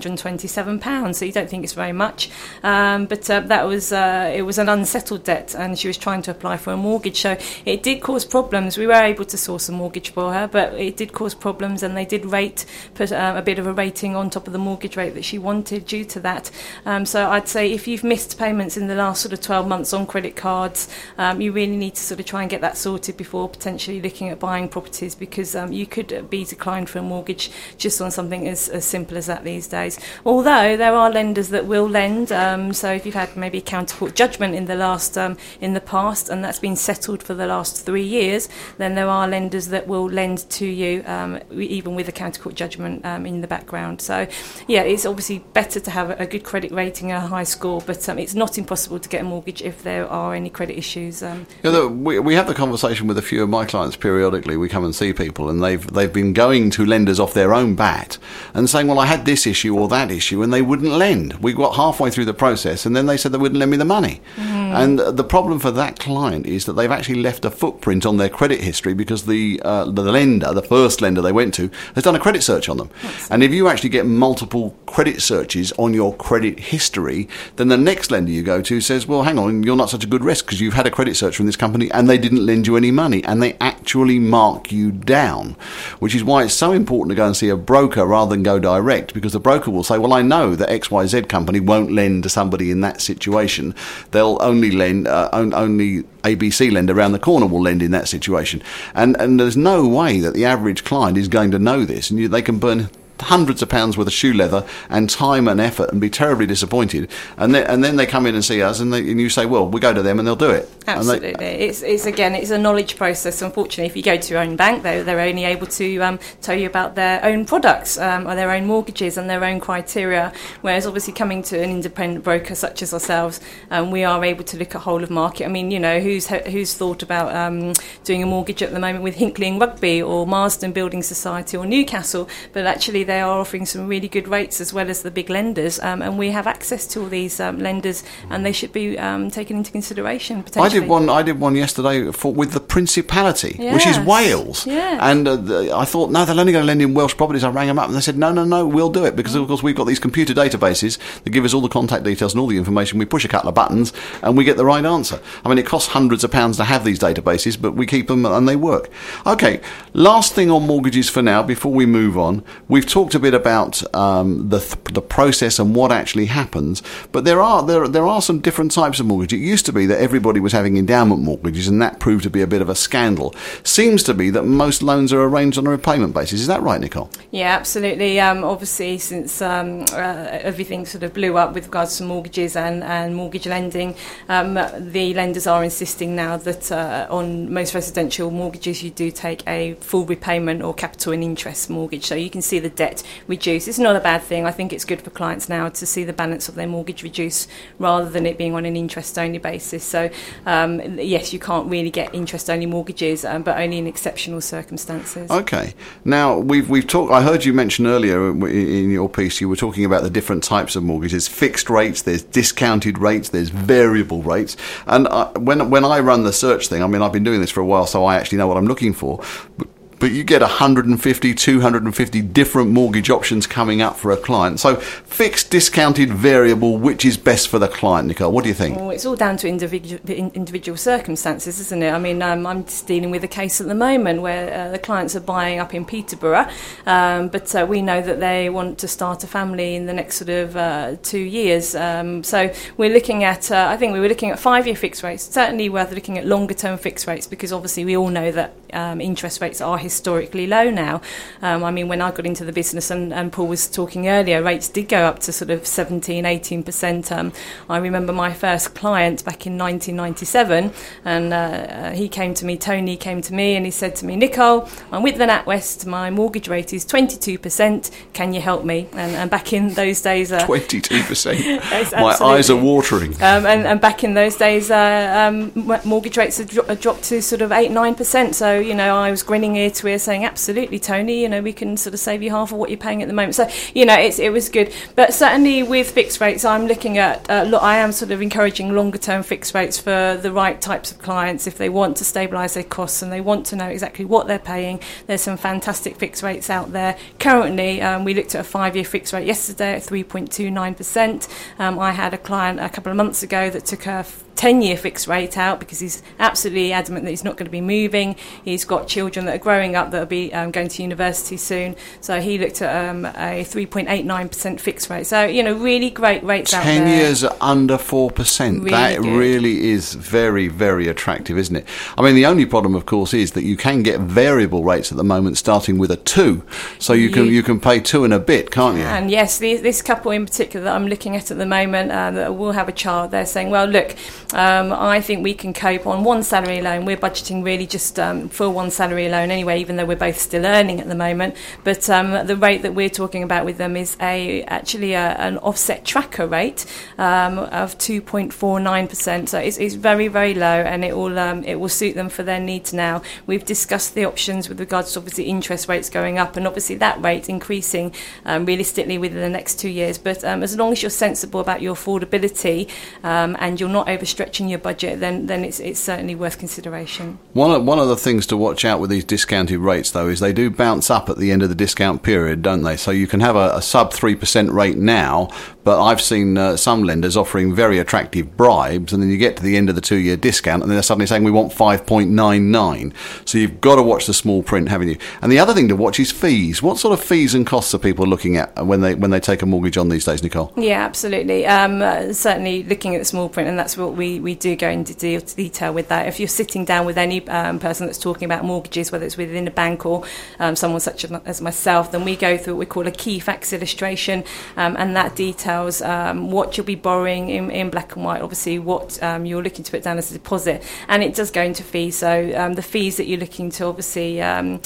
£127, so you don't think it's very much. But that was it was an unsettled debt, and she was trying to apply for a mortgage. So it did cause problems. We were able to source a mortgage for her, but it did cause problems, and they did put a bit of a rating on top of the mortgage rate that she wanted due to that. So I'd say if you've missed payments in the last sort of 12 months on credit cards, you really need to sort of try and get that sorted before potentially looking at buying properties, because you could be declined for a mortgage just on something as simple as that these days. Although there are lenders that will lend, so if you've had maybe a counter court judgment in the past, and that's been settled for the last 3 years, then there are lenders that will lend to you even with a counter court judgment in the background. So yeah, it's obviously better to have a good credit rating and a high score, but it's not impossible to get a mortgage if there are any credit issues. We have the conversation with a few of my clients periodically. We come and see people, and they've been going to lenders off their own bat and saying, well, I had this issue or that issue, and they wouldn't lend. We got halfway through the process, and then they said they wouldn't lend me the money. And the problem for that client is that they've actually left a footprint on their credit history, because the lender, the first lender they went to, has done a credit search on them. And if you actually get multiple credit searches on your credit history, then the next lender you go to says, well, hang on, you're not such a good risk because you've had a credit search from this company and they didn't lend you any money, and they actually mark you down, which is why it's so important to go and see a broker rather than go direct, because the broker will say, well, I know that XYZ company won't lend to somebody in that situation. They'll only lend, only ABC lender around the corner will lend in that situation. And there's no way that the average client is going to know this, and they can burn hundreds of pounds worth of shoe leather and time and effort and be terribly disappointed, and then they come in and see us, and you say, well, we go to them and they'll do it. Absolutely. It's a knowledge process. Unfortunately, if you go to your own bank, they're only able to tell you about their own products or their own mortgages and their own criteria, whereas obviously coming to an independent broker such as ourselves, we are able to look at whole of market. I mean, you know, who's thought about doing a mortgage at the moment with Hinckley and Rugby or Marsden Building Society or Newcastle, but actually they are offering some really good rates as well as the big lenders, and we have access to all these lenders, and they should be taken into consideration potentially. I did one yesterday with the Principality, which is Wales, and I thought, no, they're only going to lend in Welsh properties. I rang them up and they said, no, we'll do it, because of course we've got these computer databases that give us all the contact details and all the information. We push a couple of buttons and we get the right answer. I mean, it costs hundreds of pounds to have these databases, but we keep them and they work. Okay, last thing on mortgages for now before we move on. We've talked a bit about the process and what actually happens, but there are some different types of mortgage. It used to be that everybody was having endowment mortgages, and that proved to be a bit of a scandal. Seems to be that most loans are arranged on a repayment basis. Is that right, Nicole? Yeah, absolutely. Obviously, since everything sort of blew up with regards to mortgages and mortgage lending, the lenders are insisting now that on most residential mortgages you do take a full repayment or capital and interest mortgage, so you can see the debt reduce. It's not a bad thing. I think it's good for clients now to see the balance of their mortgage reduce rather than it being on an interest-only basis. So yes, you can't really get interest-only mortgages, but only in exceptional circumstances. Okay. Now we've talked. I heard you mention earlier in your piece, you were talking about the different types of mortgages: fixed rates, there's discounted rates, there's variable rates. And when I run the search thing, I mean, I've been doing this for a while, so I actually know what I'm looking for. but you get 150, 250 different mortgage options coming up for a client. So fixed, discounted, variable, which is best for the client, Nicole? What do you think? Well, it's all down to individual circumstances, isn't it? I mean, I'm just dealing with a case at the moment where the clients are buying up in Peterborough, but we know that they want to start a family in the next sort of 2 years. So we're looking at, I think we were looking at 5-year fixed rates. Certainly worth looking at longer term fixed rates, because obviously we all know that interest rates are historically low now. I mean, when I got into the business, and Paul was talking earlier, rates did go up to sort of 17, 18%. I remember my first client back in 1997, and he came to me, Tony came to me, and he said to me, Nicole, I'm with the NatWest, my mortgage rate is 22%, can you help me? And back in those days... 22%? My eyes are watering. And back in those days, mortgage rates had dropped to sort of 8-9%, so, you know, I was grinning ear to ear saying, absolutely, Tony, you know, we can sort of save you half of what you're paying at the moment. So, you know, it was good. But certainly with fixed rates, I'm looking at, I am sort of encouraging longer term fixed rates for the right types of clients. If they want to stabilise their costs and they want to know exactly what they're paying, there's some fantastic fixed rates out there. Currently, we looked at a 5-year fixed rate yesterday at 3.29%. I had a client a couple of months ago that took a 10-year fixed rate out because he's absolutely adamant that he's not going to be moving. He's got children that are growing up that will be going to university soon. So he looked at a 3.89% fixed rate. So, you know, really great rates out there. 10 years at under 4%. Really that good. Really is very, very attractive, isn't it? I mean, the only problem, of course, is that you can get variable rates at the moment starting with a 2. So you can pay 2 and a bit, can't you? And yes, this couple in particular that I'm looking at the moment that will have a child, they're saying, well, look, I think we can cope on one salary alone. We're budgeting really just for one salary alone anyway, even though we're both still earning at the moment. But the rate that we're talking about with them is actually an offset tracker rate of 2.49%. So it's very, very low, and it will suit them for their needs now. We've discussed the options with regards to obviously interest rates going up, and obviously that rate increasing realistically within the next 2 years. But as long as you're sensible about your affordability and you're not overstretching your budget, then it's certainly worth consideration. One of the things to watch out with these discounted rates, though, is they do bounce up at the end of the discount period, don't they? So you can have a sub 3% rate now, but I've seen some lenders offering very attractive bribes, and then you get to the end of the 2-year discount, and they're suddenly saying we want 5.99. So you've got to watch the small print, haven't you? And the other thing to watch is fees. What sort of fees and costs are people looking at when they take a mortgage on these days, Nicole? Yeah, absolutely. Certainly looking at the small print, and that's what we do go into detail with that. If you're sitting down with any person that's talking about mortgages, whether it's within a bank or someone such as myself, then we go through what we call a key facts illustration, and that details what you'll be borrowing in black and white, obviously what you're looking to put down as a deposit, and it does go into fees. So the fees that you're looking to obviously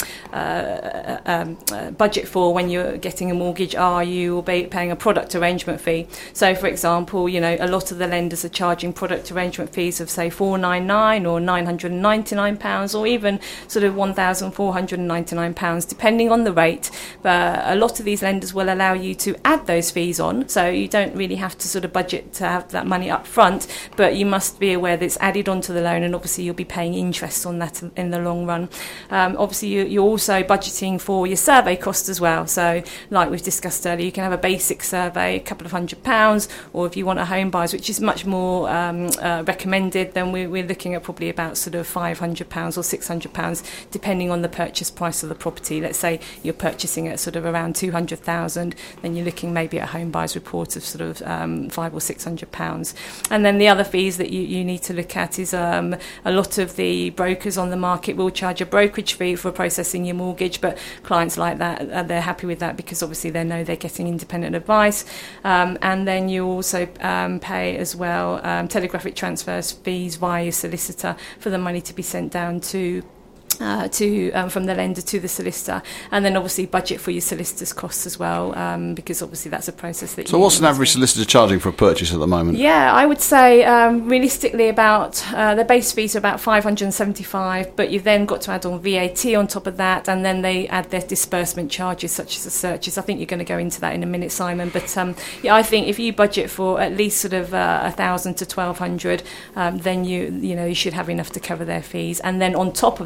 budget for when you're getting a mortgage are you will be paying a product arrangement fee. So for example, you know, a lot of the lenders are charging product arrangement fees of say £499 or £999, or even sort of £1,499 depending on the rate. But a lot of these lenders will allow you to add those fees on, so you don't really have to sort of budget to have that money up front, but you must be aware that it's added onto the loan, and obviously you'll be paying interest on that in the long run. Obviously you're also budgeting for your survey costs as well. So like we've discussed earlier, you can have a basic survey, a couple of £100, or if you want a home buyers, which is much more recommended, then we're looking at probably about sort of £500 or £600 depending on the purchase price of the property. Let's say you're purchasing at sort of around 200,000, then you're looking maybe at a home buyers report of sort of £500 or £600. And then the other fees that you need to look at is a lot of the brokers on the market will charge a brokerage fee for processing your mortgage, but clients like that, they're happy with that because obviously they know they're getting independent advice. And then you also pay as well telegraphic transfers fees via your solicitor for the money to be sent down from the lender to the solicitor, and then obviously budget for your solicitor's costs as well, because obviously that's a process that. So what's an average solicitor charging for a purchase at the moment? Yeah, I would say realistically about their base fees are about £575, but you've then got to add on VAT on top of that, and then they add their disbursement charges such as the searches. I think you're going to go into that in a minute, Simon, but yeah, I think if you budget for at least sort of £1,000 to £1,200, then you should have enough to cover their fees, and then on top of that, obviously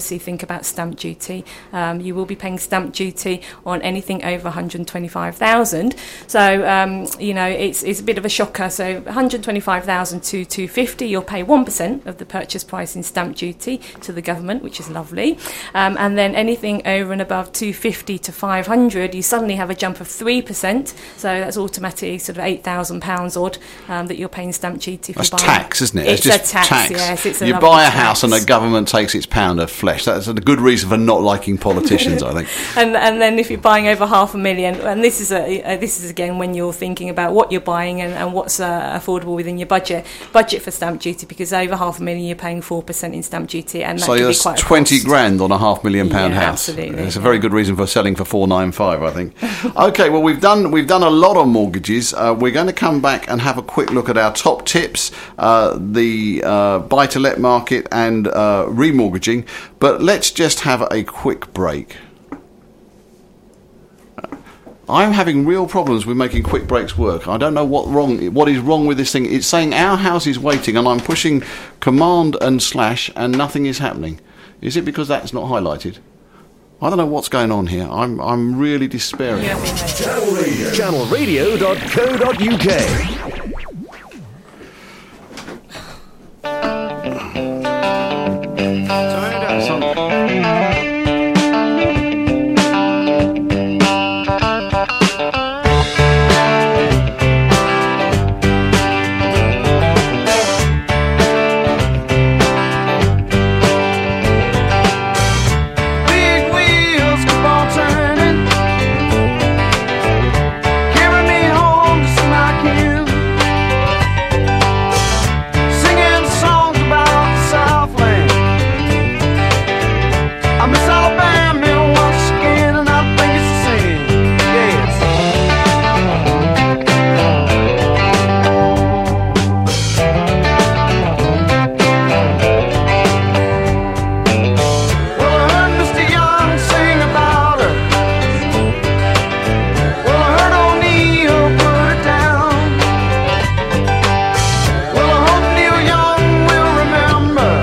obviously think about stamp duty. You will be paying stamp duty on anything over 125,000. So, it's a bit of a shocker. So 125,000 to 250, you'll pay 1% of the purchase price in stamp duty to the government, which is lovely. And then anything over and above 250 to 500, you suddenly have a jump of 3%. So that's automatically sort of £8,000 odd that you're paying stamp duty for. That's buying. Tax, isn't it? It's just a tax. Yes, it's a you lovely buy a tax. house and the government takes its pound of flesh. That's a good reason for not liking politicians, I think. And then if you're buying over $500,000, and this is again when you're thinking about what you're buying and what's affordable within your budget for stamp duty, because over $500,000 you're paying 4% in stamp duty, and that So can be that's quite a 20 cost. grand on a £500,000 Yeah, house. absolutely, It's a yeah. very good reason for selling for 495, I think. Okay, well we've done a lot on mortgages. We're going to come back and have a quick look at our top tips, the buy-to-let market and remortgaging. But let's just have a quick break. I'm having real problems with making quick breaks work. I don't know what is wrong with this thing. It's saying our house is waiting, and I'm pushing Command and / and nothing is happening. Is it because that's not highlighted? I don't know what's going on here. I'm really despairing. Channelradio.co.uk. Big wheels keep on turning, carry me home to see my kids, singing songs about the Southland. I miss Alabama once again, and I think it's the same. Yes. Well, I heard Mr. Young sing about her. Well, I heard O'Neill put her down. Well, I hope Neil Young will remember.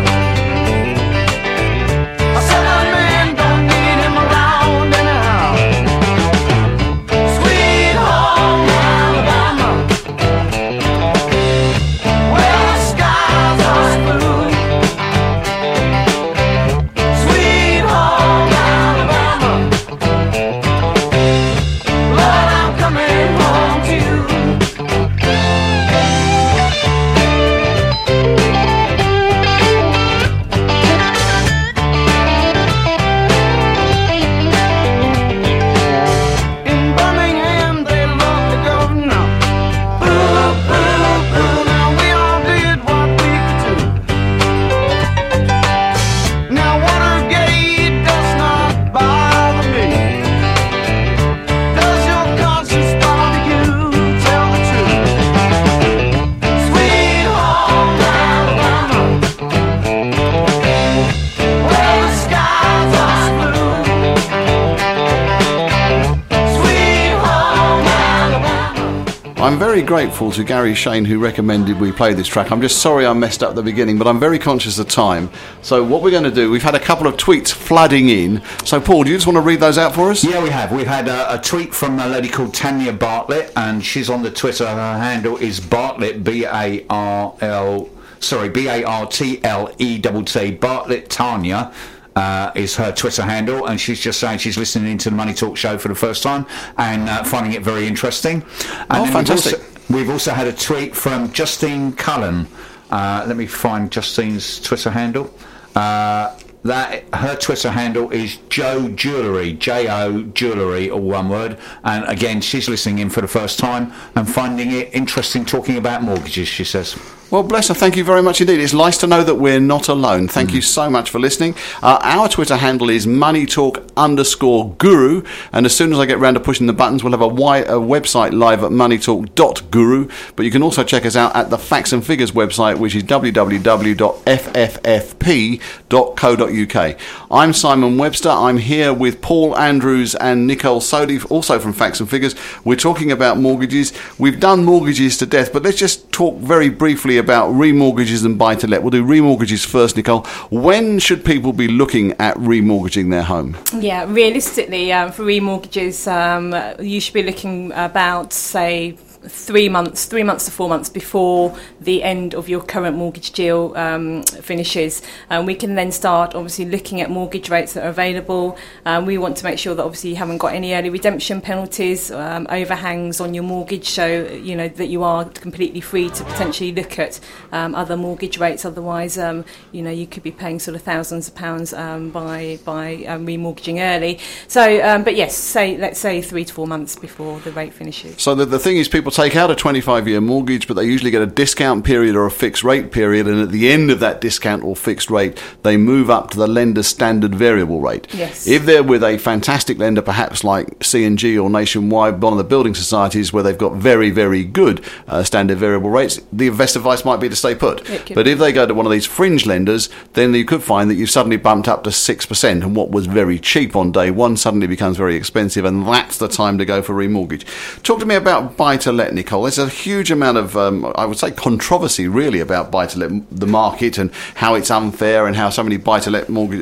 I said that man don't need him around anyhow. Sweet home Alabama, where the skies are blue. Sweet home Alabama, Lord, I'm coming home to you. In Birmingham, they love the governor. Boo, boo, boo. Now we all did what we could do. Now Watergate does not bother me. Does your conscience bother you? Tell the truth. Sweet home Alabama, where the skies are blue. Sweet home Alabama. I'm very grateful to Gary Shane who recommended we play this track. I'm just sorry I messed up the beginning, but I'm very conscious of time. So what we're going to do, we've had a couple of tweets flooding in. So Paul, do you just want to read those out for us? Yeah, we have. We've had a tweet from a lady called Tanya Bartlett, and she's on the Twitter. Her handle is Bartlett, B-A-R-T-L-E-T-T. Bartlett Tanya is her Twitter handle, and she's just saying she's listening into the Money Talk show for the first time and finding it very interesting. And then fantastic. We've also had a tweet from Justine Cullen. Let me find Justine's Twitter handle. That her Twitter handle is Joe Jewellery, J-O Jewellery, all one word. And again, she's listening in for the first time and finding it interesting talking about mortgages, she says. Well, bless her. Thank you very much indeed. It's nice to know that we're not alone. Thank you so much for listening. Our Twitter handle is moneytalk_guru. And as soon as I get round to pushing the buttons, we'll have a website live at moneytalk.guru. But you can also check us out at the Facts and Figures website, which is www.fffp.co.uk. I'm Simon Webster. I'm here with Paul Andrews and Nicole Sodi, also from Facts and Figures. We're talking about mortgages. We've done mortgages to death, but let's just talk very briefly about remortgages and buy-to-let. We'll do remortgages first, Nicole. When should people be looking at remortgaging their home? Yeah, realistically, for remortgages, you should be looking about, say, 3 months to 4 months before the end of your current mortgage deal finishes. We can then start obviously looking at mortgage rates that are available. We want to make sure that obviously you haven't got any early redemption penalties, overhangs on your mortgage, so you know that you are completely free to potentially look at other mortgage rates. Otherwise, you know, you could be paying sort of thousands of pounds by remortgaging early. So, but yes, let's say 3 to 4 months before the rate finishes. So the thing is, people take out a 25-year mortgage, but they usually get a discount period or a fixed rate period, and at the end of that discount or fixed rate, they move up to the lender's standard variable rate. Yes. If they're with a fantastic lender, perhaps like C&G or Nationwide, one of the building societies where they've got very, very good standard variable rates, the best advice might be to stay put. But if they go to one of these fringe lenders, then you could find that you've suddenly bumped up to 6%, and what was very cheap on day one suddenly becomes very expensive, and that's the time to go for remortgage. Talk to me about buy-to-let, Nicole. There's a huge amount of, I would say, controversy really about buy-to-let, the market, and how it's unfair, and how so many buy-to-let mortgage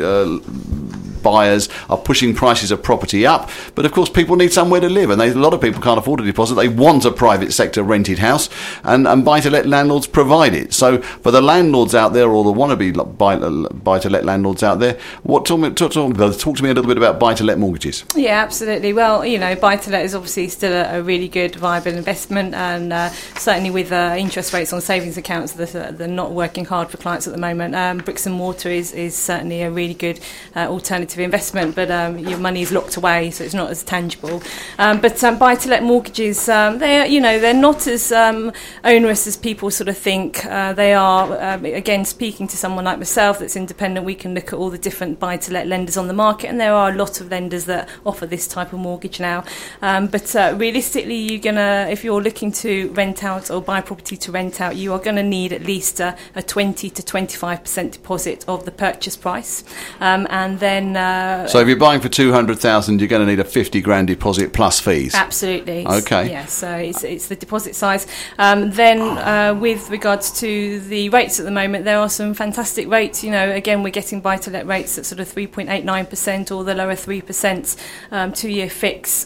buyers are pushing prices of property up. But of course, people need somewhere to live, and a lot of people can't afford a deposit. They want a private sector rented house, and buy-to-let landlords provide it. So for the landlords out there, or the wannabe buy-to-let landlords out there, talk to me a little bit about buy-to-let mortgages. Yeah, absolutely. Well, you know, buy-to-let is obviously still a really good, viable investment, and certainly with interest rates on savings accounts that are not working hard for clients at the moment, bricks and mortar is certainly a really good alternative investment, but your money is locked away, so it's not as tangible. But buy-to-let mortgages, they're not as onerous as people sort of think. They are, again, speaking to someone like myself that's independent, we can look at all the different buy-to-let lenders on the market, and there are a lot of lenders that offer this type of mortgage now. But realistically, if you're looking to rent out or buy property to rent out, you are going to need at least a 20 to 25% deposit of the purchase price, and then. So if you're buying for 200,000, you're going to need a 50 grand deposit plus fees. Absolutely. Okay. Yeah. So it's the deposit size. Then with regards to the rates at the moment, there are some fantastic rates. You know, again, we're getting buy-to-let rates at sort of 3.89% or the lower 3% 2-year fix.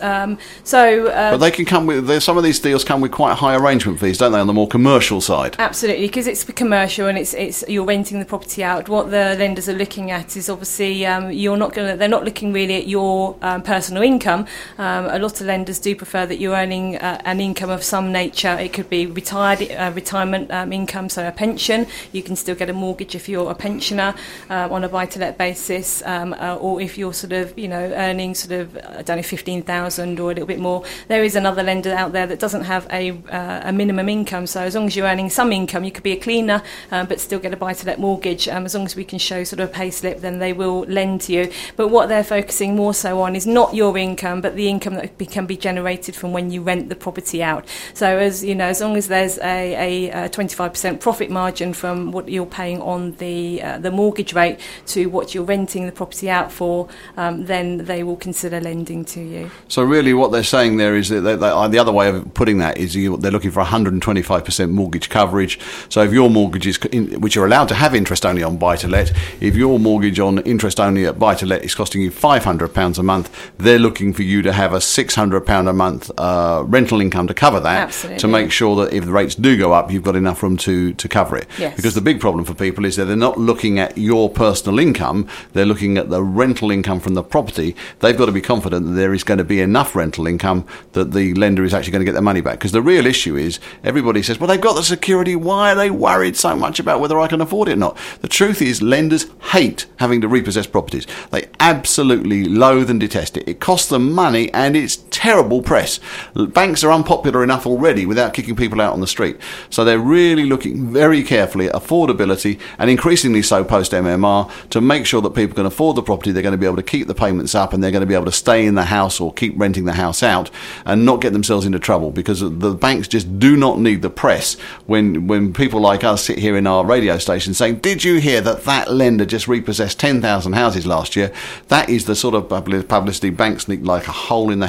But they can come with. Some of these deals come with quite high arrangement fees, don't they, on the more commercial side? Absolutely, because it's for commercial and it's you're renting the property out. What the lenders are looking at is obviously they're not looking really at your personal income. A lot of lenders do prefer that you're earning an income of some nature. It could be retirement income, so a pension. You can still get a mortgage if you're a pensioner on a buy-to-let basis, or if you're sort of earning sort of 15,000 or a little bit more. There is another lender out there that doesn't have a minimum income, so as long as you're earning some income, you could be a cleaner but still get a buy-to-let mortgage. As long as we can show sort of a pay slip, then they will lend to you. But what they're focusing more so on is not your income, but the income that can be generated from when you rent the property out. So as long as there's a 25% profit margin from what you're paying on the mortgage rate to what you're renting the property out for, then they will consider lending to you. So really what they're saying there is that the other way of putting that is they're looking for 125% mortgage coverage. So if your mortgage is, which you're allowed to have interest only on buy-to-let, if your mortgage on interest only at buy-to-let is costing you £500 a month, they're looking for you to have a £600 a month rental income to cover that. Absolutely. To make sure that if the rates do go up, you've got enough room to cover it. Yes. Because the big problem for people is that they're not looking at your personal income, they're looking at the rental income from the property. They've got to be confident that there is going to be enough rental income that the lender is actually going to get their money back. Because the real issue is, everybody says, well, they've got the security, why are they worried so much about whether I can afford it or not? The truth is, lenders hate having to repossess properties. They absolutely loathe and detest it. It costs them money and it's terrible press. Banks are unpopular enough already without kicking people out on the street. So they're really looking very carefully at affordability, and increasingly so post-MMR, to make sure that people can afford the property, they're going to be able to keep the payments up, and they're going to be able to stay in the house or keep renting the house out and not get themselves into trouble, because the banks just do not need the press when people like us sit here in our radio station saying, did you hear that lender just repossessed 10,000 houses last year? That is the sort of publicity banks need like a hole in the head.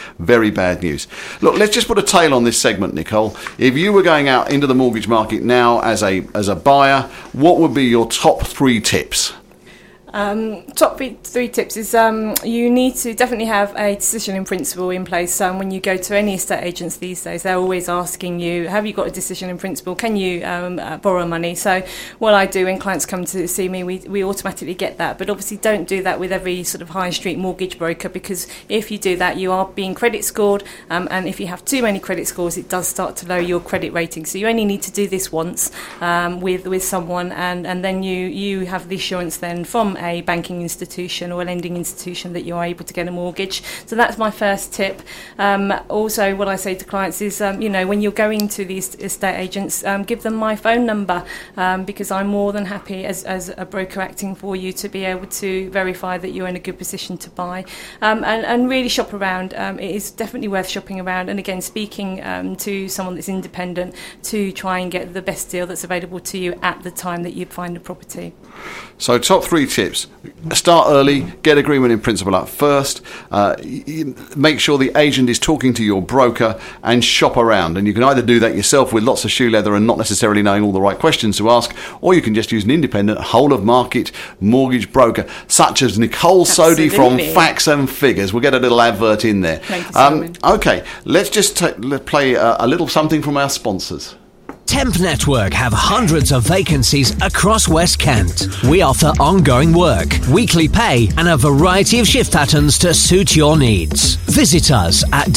very bad news. Look, let's just put a tail on this segment, Nicole. If you were going out into the mortgage market now as a buyer, what would be your top 3 tips? Top three tips is you need to definitely have a decision in principle in place. When you go to any estate agents these days, they're always asking you, have you got a decision in principle? Can you borrow money? So what I do when clients come to see me, we automatically get that. But obviously don't do that with every sort of high street mortgage broker, because if you do that, you are being credit scored. And if you have too many credit scores, it does start to lower your credit rating. So you only need to do this once with someone, and then you have the assurance then from a banking institution or a lending institution that you are able to get a mortgage. So that's my first tip. Also, what I say to clients is, when you're going to these estate agents, give them my phone number, because I'm more than happy as a broker acting for you to be able to verify that you're in a good position to buy, and really shop around. It is definitely worth shopping around, and again, speaking to someone that's independent to try and get the best deal that's available to you at the time that you find a property. So top 3 tips. Start early, get agreement in principle up first, make sure the agent is talking to your broker, and shop around. And you can either do that yourself with lots of shoe leather and not necessarily knowing all the right questions to ask, or you can just use an independent whole-of-market mortgage broker, such as Nicole Sodhi from Facts and Figures. We'll get a little advert in there. Thank you, Simon. Okay, let's just play a little something from our sponsors. Temp Network have hundreds of vacancies across West Kent. We offer ongoing work, weekly pay, and a variety of shift patterns to suit your needs. Visit us at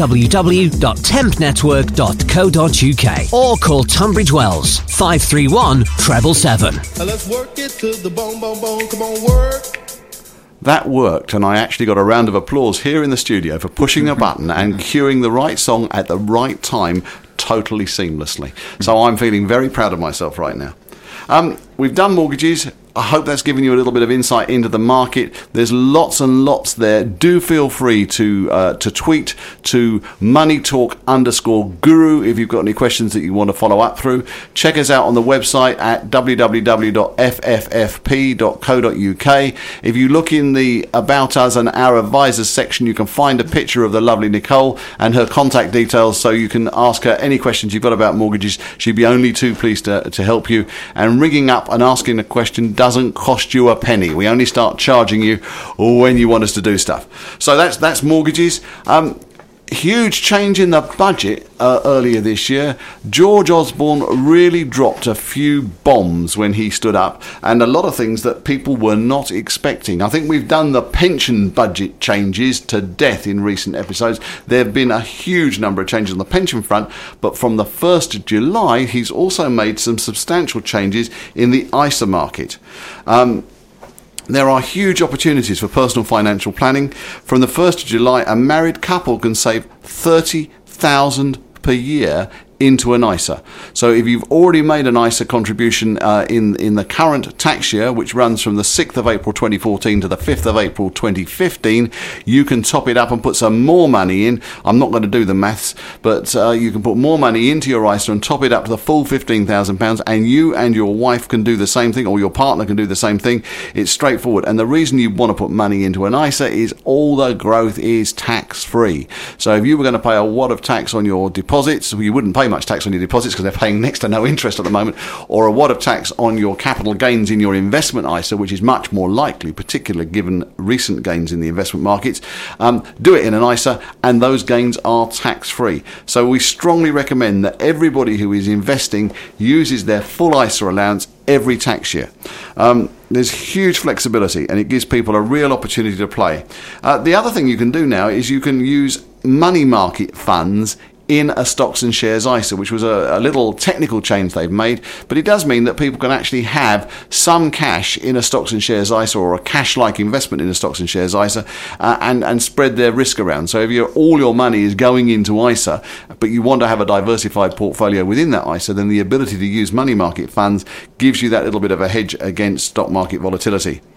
www.tempnetwork.co.uk or call Tunbridge Wells 531 777. Let's work it to the bone, bone, bone. Come on, work. That worked, and I actually got a round of applause here in the studio for pushing a button and cueing the right song at the right time, totally seamlessly. So I'm feeling very proud of myself right now. We've done mortgages. I hope that's given you a little bit of insight into the market. There's lots and lots there. Do feel free to tweet to moneytalk_guru if you've got any questions that you want to follow up through. Check us out on the website at www.fffp.co.uk. If you look in the About Us and Our Advisors section, you can find a picture of the lovely Nicole and her contact details, so you can ask her any questions you've got about mortgages. She'd be only too pleased to help you. And ringing up and asking a question doesn't cost you a penny. We only start charging you when you want us to do stuff. So that's mortgages. Huge change in the budget earlier this year. George Osborne really dropped a few bombs when he stood up, and a lot of things that people were not expecting. I think we've done the pension budget changes to death in recent episodes. There have been a huge number of changes on the pension front, but from the 1st of July, he's also made some substantial changes in the ISA market. There are huge opportunities for personal financial planning. From the 1st of July, a married couple can save $30,000 per year into an ISA. So if you've already made an ISA contribution in the current tax year, which runs from the 6th of April 2014 to the 5th of April 2015, you can top it up and put some more money in. I'm not going to do the maths, but you can put more money into your ISA and top it up to the full £15,000, and you and your wife can do the same thing, or your partner can do the same thing. It's straightforward. And the reason you want to put money into an ISA is all the growth is tax-free. So if you were going to pay a wad of tax on your deposits, you wouldn't pay much tax on your deposits because they're paying next to no interest at the moment, or a wad of tax on your capital gains in your investment ISA, which is much more likely, particularly given recent gains in the investment markets. Do it in an ISA, and those gains are tax-free. So we strongly recommend that everybody who is investing uses their full ISA allowance every tax year. There's huge flexibility, and it gives people a real opportunity to play. The other thing you can do now is you can use money market funds in a stocks and shares ISA, which was a little technical change they've made, but it does mean that people can actually have some cash in a stocks and shares ISA, or a cash-like investment in a stocks and shares ISA, and spread their risk around. So if all your money is going into ISA, but you want to have a diversified portfolio within that ISA, then the ability to use money market funds gives you that little bit of a hedge against stock market volatility.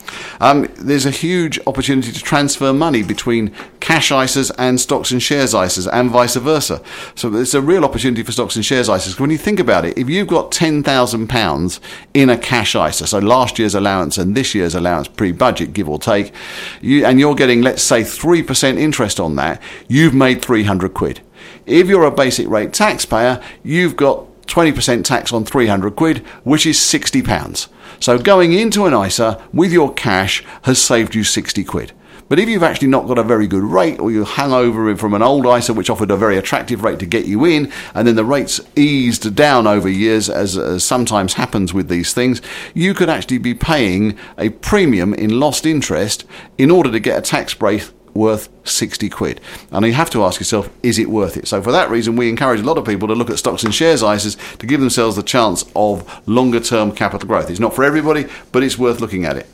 There's a huge opportunity to transfer money between cash ISAs and stocks and shares ISAs and vice versa. So there's a real opportunity for stocks and shares ISAs. When you think about it, if you've got £10,000 in a cash ISA, so last year's allowance and this year's allowance pre-budget, give or take, and you're getting, let's say, 3% interest on that, you've made £300. If you're a basic rate taxpayer, you've got 20% tax on £300, which is £60. So going into an ISA with your cash has saved you £60. But if you've actually not got a very good rate, or you hung over from an old ISA which offered a very attractive rate to get you in, and then the rates eased down over years, as sometimes happens with these things, you could actually be paying a premium in lost interest in order to get a tax break worth £60. And you have to ask yourself, is it worth it? So for that reason, we encourage a lot of people to look at stocks and shares ISAs to give themselves the chance of longer term capital growth. It's not for everybody, but it's worth looking at it.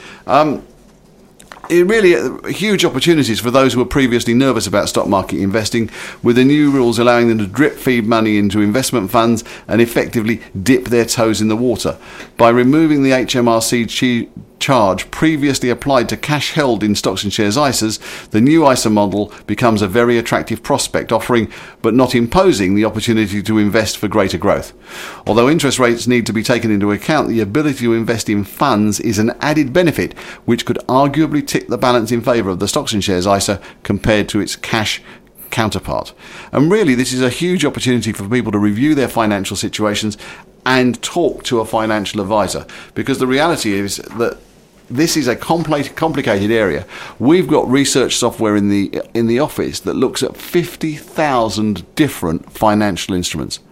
It really huge opportunities for those who were previously nervous about stock market investing, with the new rules allowing them to drip feed money into investment funds and effectively dip their toes in the water. By removing the HMRC charge previously applied to cash held in stocks and shares ISAs, the new ISA model becomes a very attractive prospect, offering but not imposing the opportunity to invest for greater growth. Although interest rates need to be taken into account, the ability to invest in funds is an added benefit which could arguably tip the balance in favour of the stocks and shares ISA compared to its cash counterpart. And really, this is a huge opportunity for people to review their financial situations and talk to a financial advisor, because the reality is that this is a complicated area. We've got research software in the office that looks at 50,000 different financial instruments.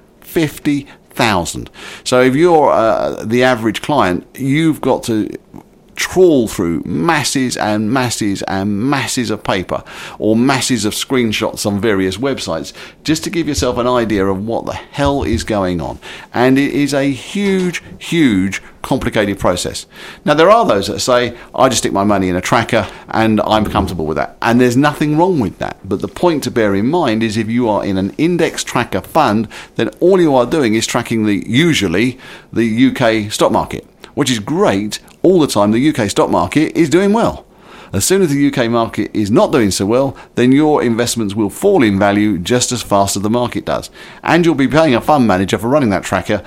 50,000. So if you're the average client, you've got to trawl through masses and masses and masses of paper or masses of screenshots on various websites just to give yourself an idea of what the hell is going on. And it is a huge, huge complicated process. Now, there are those that say, I just stick my money in a tracker and I'm comfortable with that. And there's nothing wrong with that. But the point to bear in mind is if you are in an index tracker fund, then all you are doing is tracking usually the UK stock market, which is great. All the time the UK stock market is doing well. As soon as the UK market is not doing so well, then your investments will fall in value just as fast as the market does. And you'll be paying a fund manager for running that tracker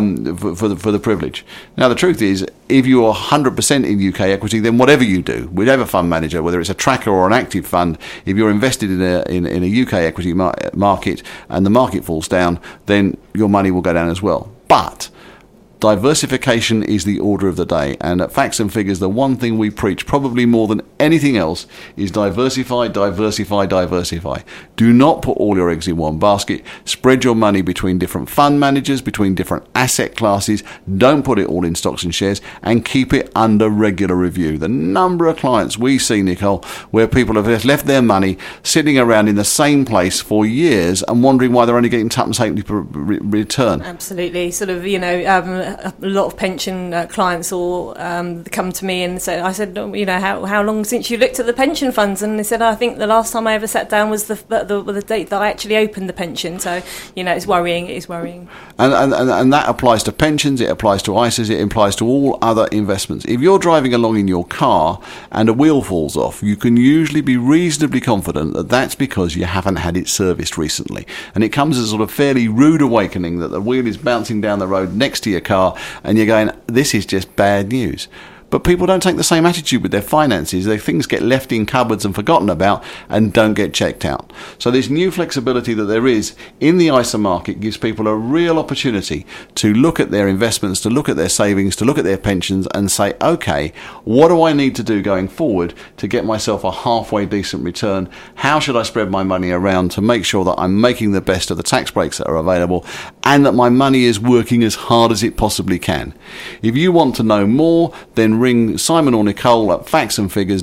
for the privilege. Now, the truth is, if you are 100% in UK equity, then whatever you do, whatever fund manager, whether it's a tracker or an active fund, if you're invested in a UK equity market and the market falls down, then your money will go down as well. But diversification is the order of the day, and at Facts and Figures, the one thing we preach probably more than anything else is diversify, diversify, diversify. Do not put all your eggs in one basket. Spread your money between different fund managers, between different asset classes. Don't put it all in stocks and shares, and keep it under regular review. The number of clients we see, Nicole, where people have just left their money sitting around in the same place for years and wondering why they're only getting tuppence halfpenny per return. Absolutely. Sort of, a lot of pension clients all come to me and say, I said, how long since you looked at the pension funds? And they said, I think the last time I ever sat down was the date that I actually opened the pension. So, it's worrying. It is worrying. And that applies to pensions, it applies to ISAs, it applies to all other investments. If you're driving along in your car and a wheel falls off, you can usually be reasonably confident that that's because you haven't had it serviced recently. And it comes as a sort of fairly rude awakening that the wheel is bouncing down the road next to your car and you're going, this is just bad news. But people don't take the same attitude with their finances. Things get left in cupboards and forgotten about and don't get checked out. So this new flexibility that there is in the ISA market gives people a real opportunity to look at their investments, to look at their savings, to look at their pensions and say, okay, what do I need to do going forward to get myself a halfway decent return? How should I spread my money around to make sure that I'm making the best of the tax breaks that are available and that my money is working as hard as it possibly can? If you want to know more, then ring Simon or Nicole at Facts and Figures,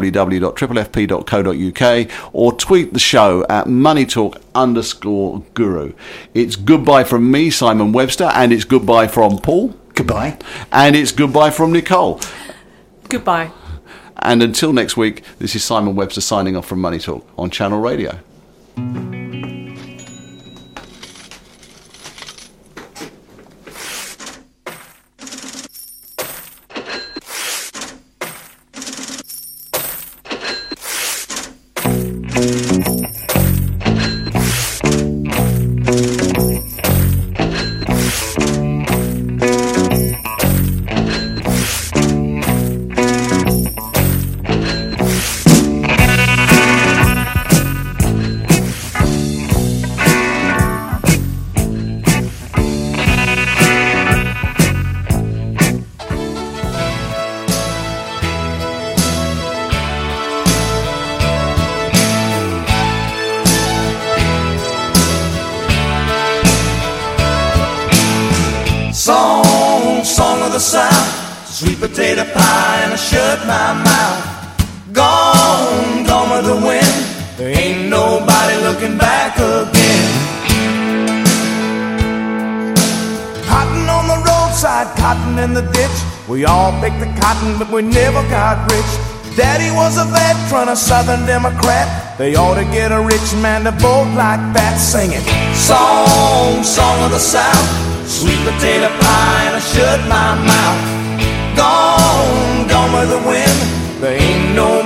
www.fff.co.uk, or tweet the show at moneytalk_guru. It's goodbye from me, Simon Webster, and it's goodbye from Paul. Goodbye. And it's goodbye from Nicole. Goodbye. And until next week, this is Simon Webster signing off from Money Talk on Channel Radio. the South, sweet potato pie, and I shut my mouth. Gone, gone with the wind. There ain't nobody looking back again. Cotton on the roadside, cotton in the ditch. We all picked the cotton, but we never got rich. Daddy was a veteran, a Southern Democrat. They ought to get a rich man to vote like that. Singing song, song of the South, sweet potato pie, and I shut my mouth. Gone, gone with the wind. There ain't no